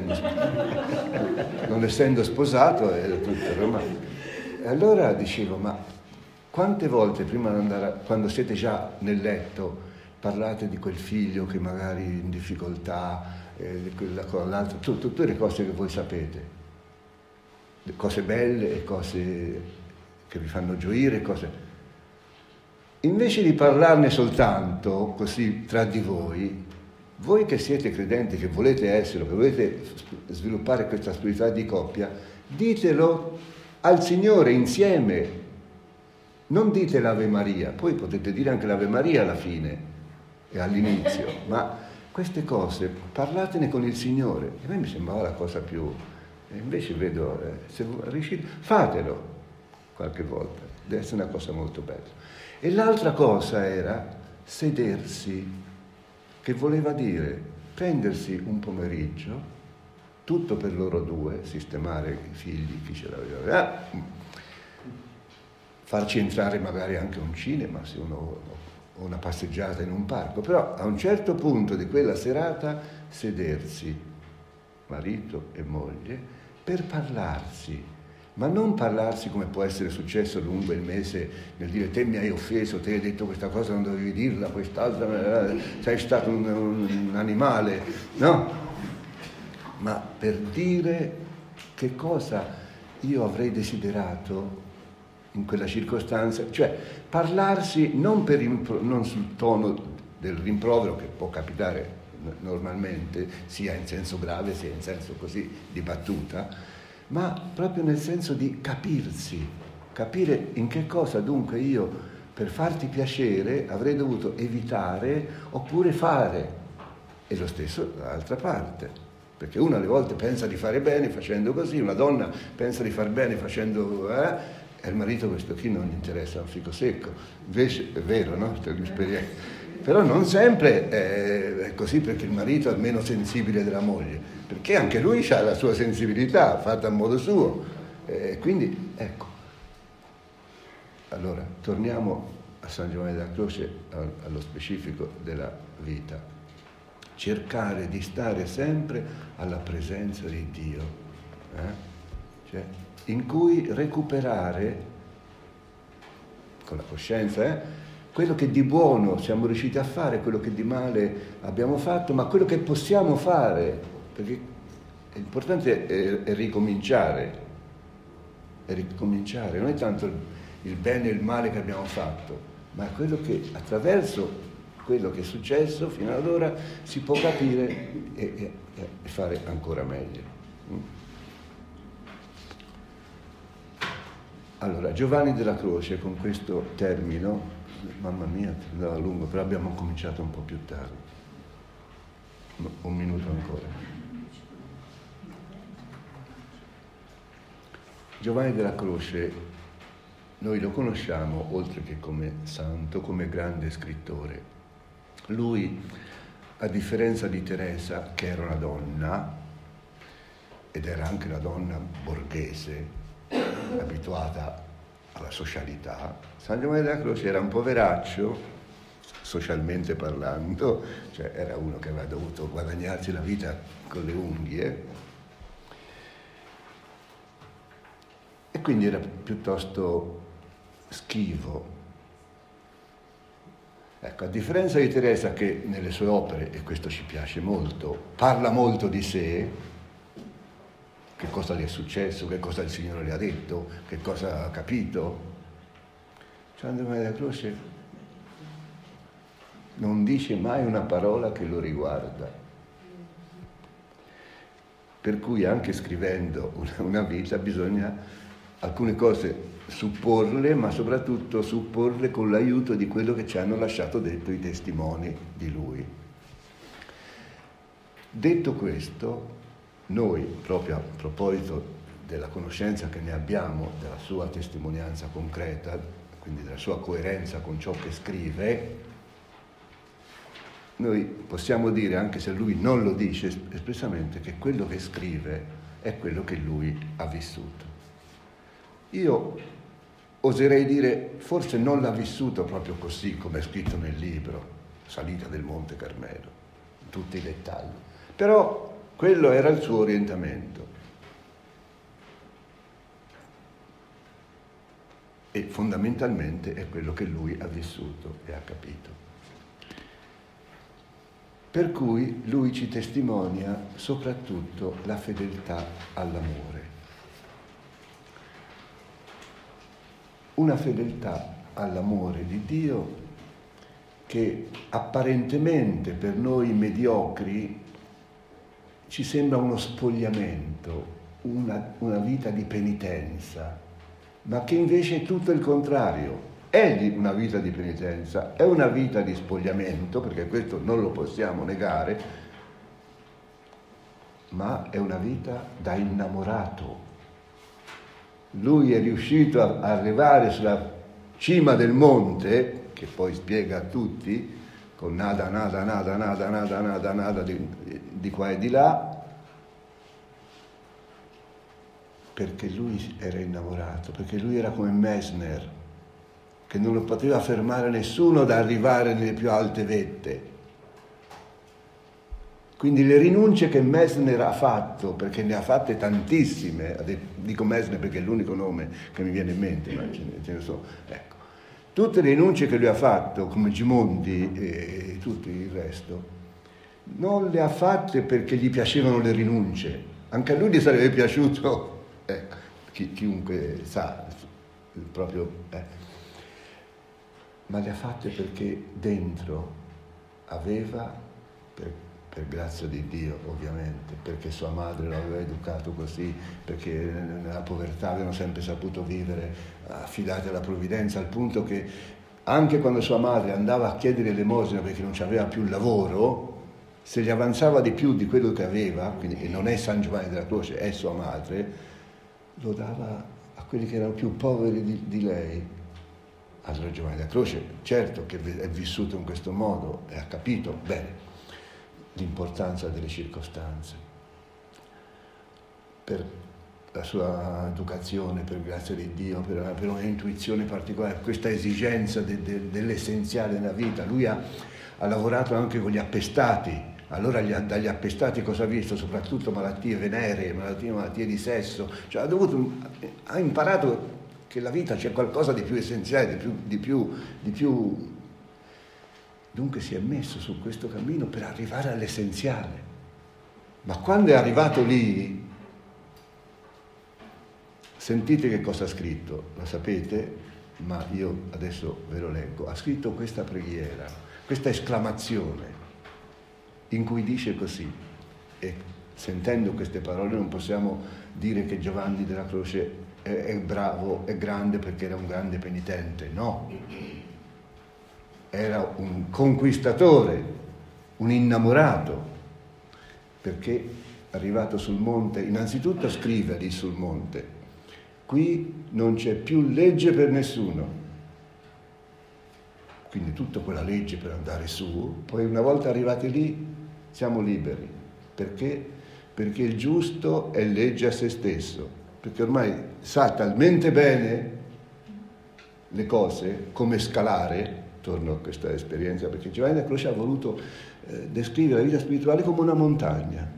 Non essendo sposato, ero tutto romantico. E allora dicevo, ma quante volte prima di andare, quando siete già nel letto, parlate di quel figlio che magari è in difficoltà, di quella cosa, l'altra, tutte le cose che voi sapete, le cose belle e cose che vi fanno gioire, cose. Invece di parlarne soltanto così tra di voi che siete credenti, che volete essere, che volete sviluppare questa spiritualità di coppia, ditelo al Signore insieme. Non dite l'Ave Maria, poi potete dire anche l'Ave Maria alla fine e all'inizio, ma queste cose parlatene con il Signore. E a me mi sembrava la cosa più... E invece vedo, se riuscite, fatelo qualche volta, deve essere una cosa molto bella. E l'altra cosa era sedersi, che voleva dire prendersi un pomeriggio, tutto per loro due, sistemare i figli, chi ce l'aveva, farci entrare magari anche a un cinema, se uno o una passeggiata in un parco, però a un certo punto di quella serata sedersi, marito e moglie, per parlarsi. Ma non parlarsi come può essere successo lungo il mese nel dire te mi hai offeso, te hai detto questa cosa, non dovevi dirla, quest'altra, sei stato un animale, no? Ma per dire che cosa io avrei desiderato in quella circostanza, cioè parlarsi non sul tono del rimprovero, che può capitare normalmente, sia in senso grave sia in senso così di battuta, ma proprio nel senso di capirsi, capire in che cosa dunque io per farti piacere avrei dovuto evitare oppure fare, e lo stesso dall'altra parte, perché una alle volte pensa di fare bene facendo così, una donna pensa di far bene facendo e il marito questo qui non gli interessa un fico secco, invece è vero, no? Però non sempre è così, perché il marito è meno sensibile della moglie, perché anche lui ha la sua sensibilità fatta a modo suo, quindi ecco. Allora torniamo a San Giovanni della Croce, allo specifico della vita, cercare di stare sempre alla presenza di Dio, cioè, in cui recuperare con la coscienza quello che di buono siamo riusciti a fare, quello che di male abbiamo fatto, ma quello che possiamo fare, perché l'importante è ricominciare, non è tanto il bene e il male che abbiamo fatto, ma quello che attraverso quello che è successo fino ad ora si può capire e fare ancora meglio. Allora, Giovanni della Croce, con questo termino, mamma mia, andava a lungo, però abbiamo cominciato un po' più tardi. Un minuto ancora. Giovanni della Croce noi lo conosciamo, oltre che come santo, come grande scrittore. Lui, a differenza di Teresa, che era una donna, ed era anche una donna borghese, abituata alla socialità, San Giovanni della Croce era un poveraccio, socialmente parlando, cioè era uno che aveva dovuto guadagnarsi la vita con le unghie, e quindi era piuttosto schivo. Ecco, a differenza di Teresa, che nelle sue opere, e questo ci piace molto, parla molto di sé, che cosa le è successo, che cosa il Signore le ha detto, che cosa ha capito, San Giovanni della Croce non dice mai una parola che lo riguarda. Per cui anche scrivendo una vita bisogna alcune cose supporle, ma soprattutto supporle con l'aiuto di quello che ci hanno lasciato detto i testimoni di lui. Detto questo, noi, proprio a proposito della conoscenza che ne abbiamo, della sua testimonianza concreta, quindi della sua coerenza con ciò che scrive, noi possiamo dire, anche se lui non lo dice espressamente, che quello che scrive è quello che lui ha vissuto. Io oserei dire, forse non l'ha vissuto proprio così come è scritto nel libro, Salita del Monte Carmelo, in tutti i dettagli, però quello era il suo orientamento. E fondamentalmente è quello che lui ha vissuto e ha capito. Per cui lui ci testimonia soprattutto la fedeltà all'amore. Una fedeltà all'amore di Dio che apparentemente per noi mediocri ci sembra uno spogliamento, una vita di penitenza, ma che invece è tutto il contrario. È una vita di penitenza, è una vita di spogliamento, perché questo non lo possiamo negare, ma è una vita da innamorato. Lui è riuscito a arrivare sulla cima del monte, che poi spiega a tutti, con nada di qua e di là, perché lui era innamorato, perché lui era come Messner, che non lo poteva fermare nessuno da arrivare nelle più alte vette. Quindi le rinunce che Messner ha fatto, perché ne ha fatte tantissime, dico Messner perché è l'unico nome che mi viene in mente, ma ce ne sono, ecco. Tutte le rinunce che lui ha fatto, come Gimondi e tutto il resto, non le ha fatte perché gli piacevano le rinunce. Anche a lui gli sarebbe piaciuto, ecco, chiunque sa, proprio... ma le ha fatte perché dentro aveva, per grazia di Dio ovviamente, perché sua madre lo aveva educato così, perché nella povertà avevano sempre saputo vivere affidati alla provvidenza, al punto che anche quando sua madre andava a chiedere l'elemosina perché non aveva più il lavoro, se gli avanzava di più di quello che aveva, quindi, e non è San Giovanni della Croce, è sua madre, lo dava a quelli che erano più poveri di lei. Allora Giovanni della Croce, certo che è vissuto in questo modo e ha capito bene l'importanza delle circostanze. Per la sua educazione, per grazia di Dio, per una intuizione particolare, questa esigenza dell'essenziale nella vita. Lui ha lavorato anche con gli appestati. Allora dagli appestati cosa ha visto? Soprattutto malattie veneree, malattie di sesso. Cioè ha imparato che la vita c'è qualcosa di più essenziale, di più. Dunque si è messo su questo cammino per arrivare all'essenziale. Ma quando è arrivato lì, sentite che cosa ha scritto, lo sapete, ma io adesso ve lo leggo. Ha scritto questa preghiera, questa esclamazione, in cui dice così, e sentendo queste parole non possiamo dire che Giovanni della Croce è bravo, è grande perché era un grande penitente, no. Era un conquistatore, un innamorato, perché arrivato sul monte, innanzitutto scrive lì sul monte, qui non c'è più legge per nessuno. Quindi tutta quella legge per andare su, poi una volta arrivati lì siamo liberi. Perché? Perché il giusto è legge a se stesso, perché ormai sa talmente bene le cose, come scalare, torno a questa esperienza, perché Giovanni da Croce ha voluto descrivere la vita spirituale come una montagna.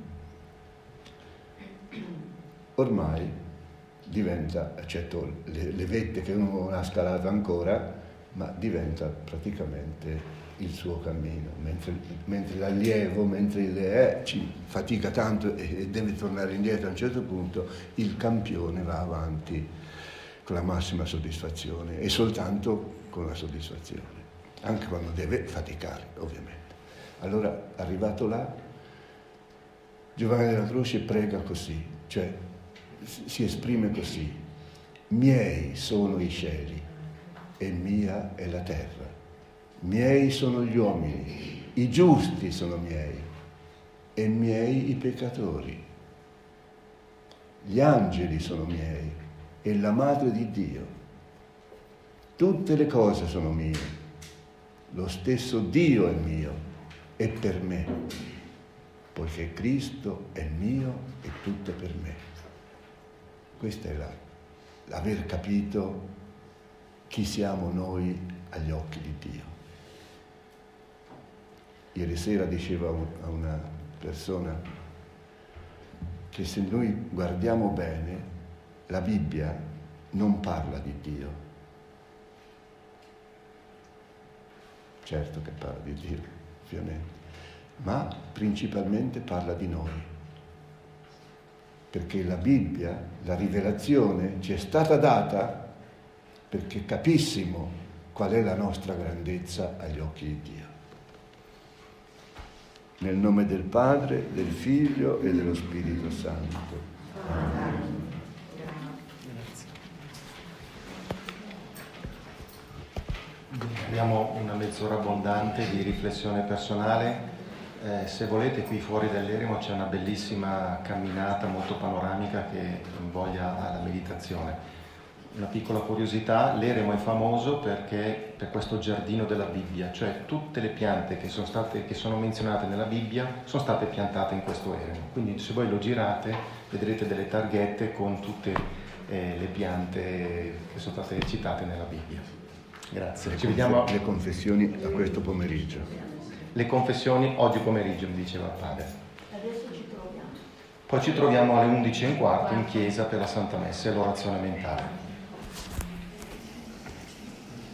Ormai diventa, eccetto le vette che uno non ha scalato ancora, ma diventa praticamente il suo cammino, mentre l'allievo, mentre ci fatica tanto e deve tornare indietro a un certo punto, il campione va avanti con la massima soddisfazione e soltanto con la soddisfazione, anche quando deve faticare, ovviamente. Allora, arrivato là, Giovanni della Croce prega così, cioè si esprime così: miei sono i cieli e mia è la terra, miei sono gli uomini, i giusti sono miei e miei i peccatori, gli angeli sono miei e la madre di Dio, tutte le cose sono mie, lo stesso Dio è mio e per me, poiché Cristo è mio e tutto è per me. Questo è l'aver capito chi siamo noi agli occhi di Dio. Ieri sera dicevo a una persona che se noi guardiamo bene, la Bibbia non parla di Dio. Certo che parla di Dio, ovviamente, ma principalmente parla di noi. Perché la Bibbia, la rivelazione, ci è stata data perché capissimo qual è la nostra grandezza agli occhi di Dio. Nel nome del Padre, del Figlio e dello Spirito Santo. Amen.
Abbiamo una mezz'ora abbondante di riflessione personale. Se volete, qui fuori dall'eremo c'è una bellissima camminata molto panoramica che invoglia alla meditazione. Una piccola curiosità: l'eremo è famoso perché per questo giardino della Bibbia, cioè tutte le piante che sono menzionate nella Bibbia sono state piantate in questo eremo. Quindi se voi lo girate vedrete delle targhette con tutte le piante che sono state citate nella Bibbia. Grazie. Ci vediamo.
Le confessioni a questo pomeriggio.
Le confessioni oggi pomeriggio, mi diceva il padre.
Adesso ci troviamo.
Poi ci troviamo alle 11:15 in chiesa per la Santa Messa e l'orazione mentale.